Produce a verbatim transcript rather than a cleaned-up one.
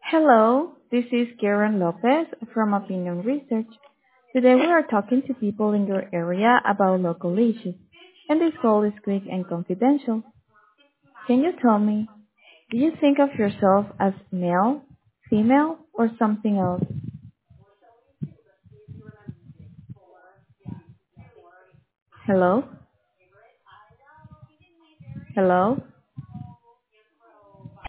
Hello, this is Karen Lopez from Opinion Research. Today we are talking to people in your area about local issues, and this call is quick and confidential. Can you tell me, do you think of yourself as male, female, or something else? Hello? Hello?